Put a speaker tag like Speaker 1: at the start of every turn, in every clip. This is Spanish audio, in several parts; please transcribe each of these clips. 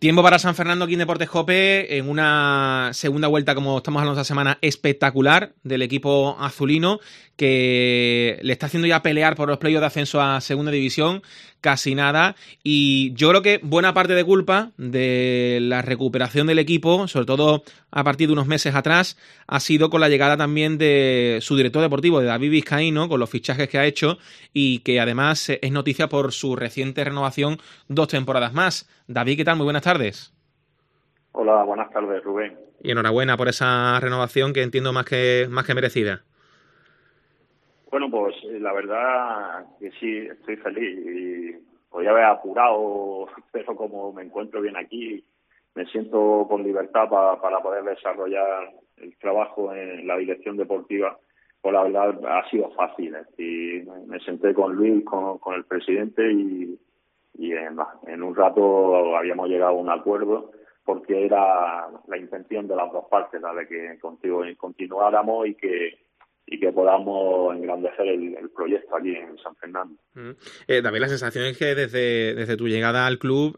Speaker 1: Tiempo para San Fernando aquí en Deportes COPE en una segunda vuelta, como estamos hablando esta semana, espectacular del equipo azulino que le está haciendo ya pelear por los playoffs de ascenso a segunda división, casi nada, y yo creo que buena parte de culpa de la recuperación del equipo, sobre todo a partir de unos meses atrás, ha sido con la llegada también de su director deportivo, de David Vizcaíno, con los fichajes que ha hecho y que además es noticia por su reciente renovación 2 temporadas más. David, ¿qué tal? Muy buenas tardes.
Speaker 2: Hola, buenas tardes, Rubén.
Speaker 1: Y enhorabuena por esa renovación que entiendo más que merecida.
Speaker 2: Bueno, pues la verdad que sí, estoy feliz y podría haber apurado, pero como me encuentro bien aquí, me siento con libertad para poder desarrollar el trabajo en la dirección deportiva. Pues la verdad ha sido fácil. Y me senté con Luis, con el presidente y en un rato habíamos llegado a un acuerdo porque era la intención de las dos partes, la de que continuáramos y que podamos engrandecer el proyecto aquí en San Fernando.
Speaker 1: David, la sensación es que desde tu llegada al club,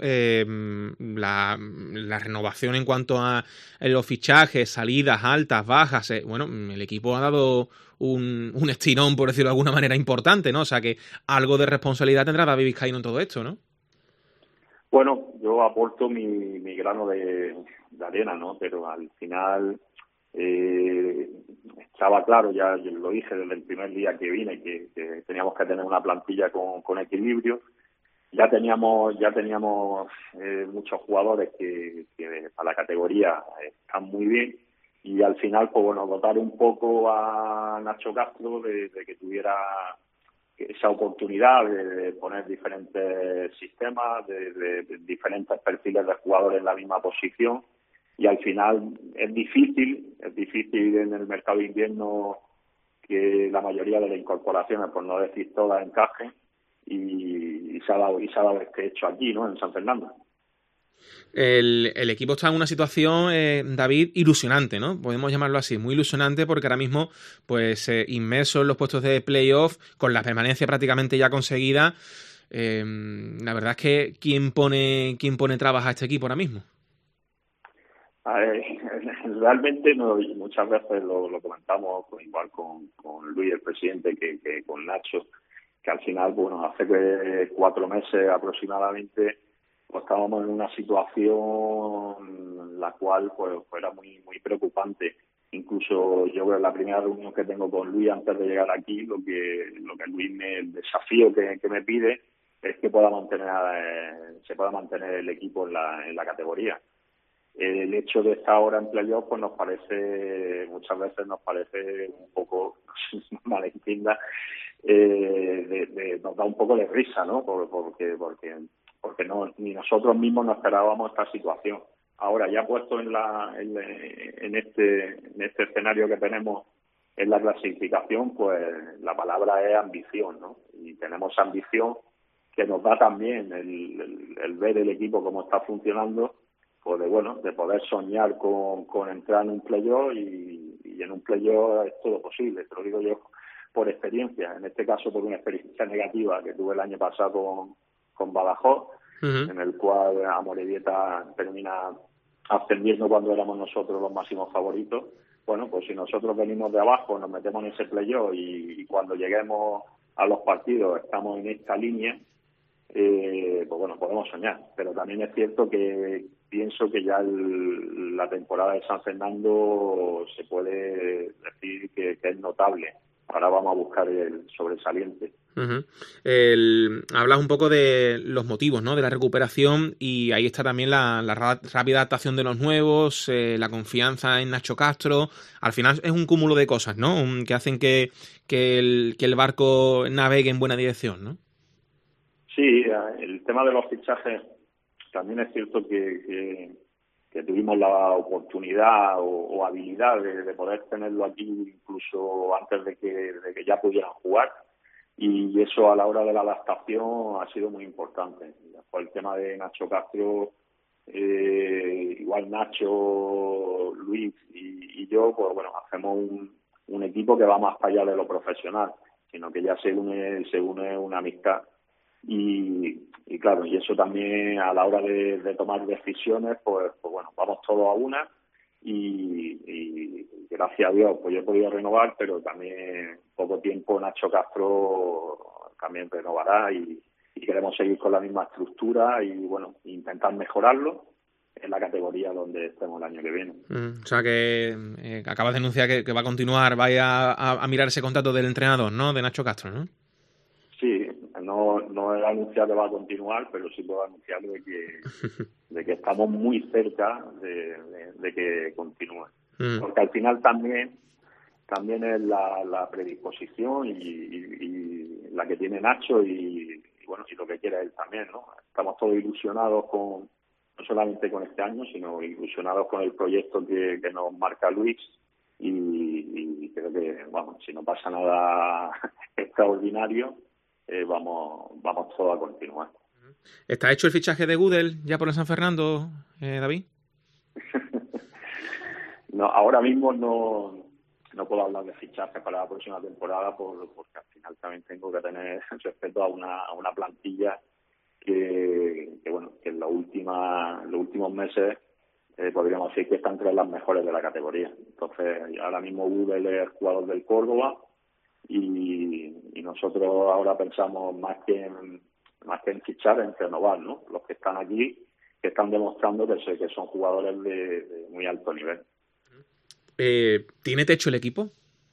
Speaker 1: la renovación en cuanto a los fichajes, salidas, altas, bajas, bueno, el equipo ha dado un estirón, por decirlo de alguna manera, importante, ¿no? O sea que algo de responsabilidad tendrá David Vizcaíno en todo esto, ¿no?
Speaker 2: Bueno, yo aporto mi grano de arena, ¿no? Pero al final estaba claro, ya yo lo dije desde el primer día que vine, que teníamos que tener una plantilla con equilibrio. Ya teníamos muchos jugadores que para la categoría están muy bien y al final, pues bueno, dotar un poco a Nacho Castro de que tuviera esa oportunidad de poner diferentes sistemas, de diferentes perfiles de jugadores en la misma posición y al final es difícil en el mercado de invierno que la mayoría de las incorporaciones, por no decir todas, encajen y se ha dado este hecho aquí, ¿no? En San Fernando.
Speaker 1: El equipo está en una situación, David, ilusionante, ¿no? Podemos llamarlo así, muy ilusionante porque ahora mismo, pues, inmerso en los puestos de playoff, con la permanencia prácticamente ya conseguida, la verdad es que ¿quién pone trabas a este equipo ahora mismo?
Speaker 2: A ver, realmente no, muchas veces lo comentamos igual con Luis, el presidente, que con Nacho, que al final, bueno, hace 4 meses aproximadamente pues estábamos en una situación la cual pues era muy preocupante. Incluso yo creo que la primera reunión que tengo con Luis antes de llegar aquí, lo que Luis el desafío que me pide es que se pueda mantener el equipo en la categoría. El hecho de estar ahora en playoff pues muchas veces nos parece un poco, no sé, malentienda, nos da un poco de risa, ¿no? Porque no, ni nosotros mismos nos esperábamos esta situación. Ahora, ya puesto en este escenario que tenemos en la clasificación, pues la palabra es ambición, ¿no? Y tenemos ambición que nos da también el ver el equipo cómo está funcionando, pues de poder soñar con entrar en un playoff y en un playoff es todo posible, te lo digo yo por experiencia, en este caso por una experiencia negativa que tuve el año pasado con Badajoz, en el cual Amorebieta termina ascendiendo cuando éramos nosotros los máximos favoritos. Bueno, pues si nosotros venimos de abajo, nos metemos en ese playoff y cuando lleguemos a los partidos estamos en esta línea, pues bueno, podemos soñar. Pero también es cierto que pienso que ya la temporada de San Fernando se puede decir que es notable. Ahora vamos a buscar el sobresaliente.
Speaker 1: Hablas un poco de los motivos, ¿no? De la recuperación y ahí está también la rápida adaptación de los nuevos, la confianza en Nacho Castro. Al final es un cúmulo de cosas, ¿no? Que hacen que el barco navegue en buena dirección, ¿no?
Speaker 2: Sí, el tema de los fichajes también es cierto que tuvimos la oportunidad o habilidad de poder tenerlo aquí incluso antes de que ya pudieran jugar y eso a la hora de la adaptación ha sido muy importante. Por el tema de Nacho Castro, igual Nacho, Luis y yo, pues bueno, hacemos un equipo que va más para allá de lo profesional, sino que ya se une una amistad y claro, y eso también a la hora de tomar decisiones, pues bueno, vamos todos a una y gracias a Dios pues yo he podido renovar, pero también poco tiempo Nacho Castro también renovará y queremos seguir con la misma estructura y bueno, intentar mejorarlo en la categoría donde estemos el año que viene.
Speaker 1: O sea que acabas de anunciar que va a continuar, vaya a mirar ese contrato del entrenador, ¿no? De Nacho Castro, ¿no?
Speaker 2: Sí, no he anunciado que va a continuar, pero sí puedo anunciar de que estamos muy cerca de que continúe. Porque al final también es la predisposición y la que tiene Nacho y bueno, y lo que quiere él también, ¿no? Estamos todos ilusionados no solamente con este año, sino ilusionados con el proyecto que nos marca Luis y creo que, vamos, si no pasa nada extraordinario, vamos todos a continuar.
Speaker 1: ¿Está hecho el fichaje de Gudel ya por el San Fernando, David?
Speaker 2: No, ahora mismo no puedo hablar de fichajes para la próxima temporada porque al final también tengo que tener respeto a una plantilla que bueno, que en los últimos meses podríamos decir que está entre las mejores de la categoría. Entonces, ahora mismo Gudel es jugador del Córdoba y nosotros ahora pensamos más que en fichar, en renovar, ¿no? Los que están aquí, que están demostrando que son jugadores de muy alto nivel.
Speaker 1: ¿Tiene techo el equipo?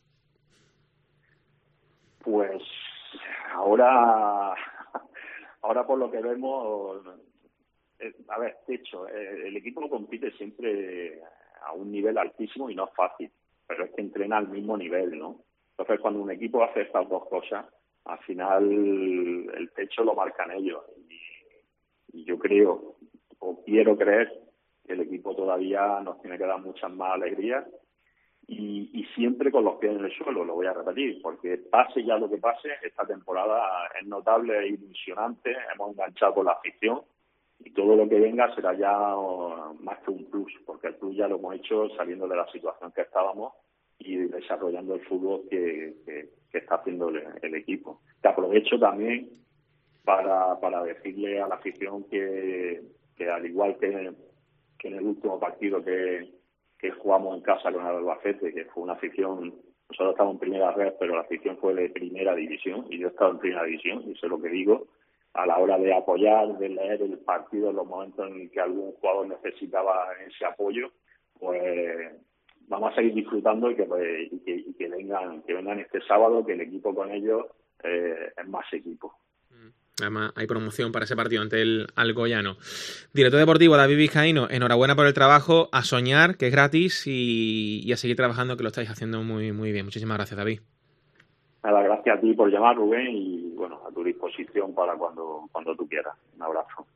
Speaker 2: Pues ahora por lo que vemos, a ver, techo, el equipo compite siempre a un nivel altísimo y no es fácil, pero es que entrena al mismo nivel, ¿no? Entonces, cuando un equipo hace estas dos cosas, al final el techo lo marcan ellos. Y yo creo, o quiero creer, que el equipo todavía nos tiene que dar muchas más alegrías y siempre con los pies en el suelo, lo voy a repetir, porque pase ya lo que pase, esta temporada es notable e ilusionante, hemos enganchado con la afición y todo lo que venga será ya más que un plus, porque el plus ya lo hemos hecho saliendo de la situación que estábamos y desarrollando el fútbol que está haciendo el equipo. Te aprovecho también para decirle a la afición que al igual que en el último partido que jugamos en casa con el Albacete, que fue una afición, nosotros estábamos en primera red, pero la afición fue de primera división y yo he estado en primera división, y eso es lo que digo, a la hora de apoyar, de leer el partido en los momentos en que algún jugador necesitaba ese apoyo, pues vamos a seguir disfrutando y que vengan este sábado, que el equipo con ellos es más equipo.
Speaker 1: Además, hay promoción para ese partido ante el Alcoyano. Director deportivo David Vizcaíno, enhorabuena por el trabajo, a soñar, que es gratis, y a seguir trabajando, que lo estáis haciendo muy, muy bien. Muchísimas gracias, David.
Speaker 2: Nada, gracias a ti por llamar, Rubén, y bueno, a tu disposición para cuando tú quieras. Un abrazo.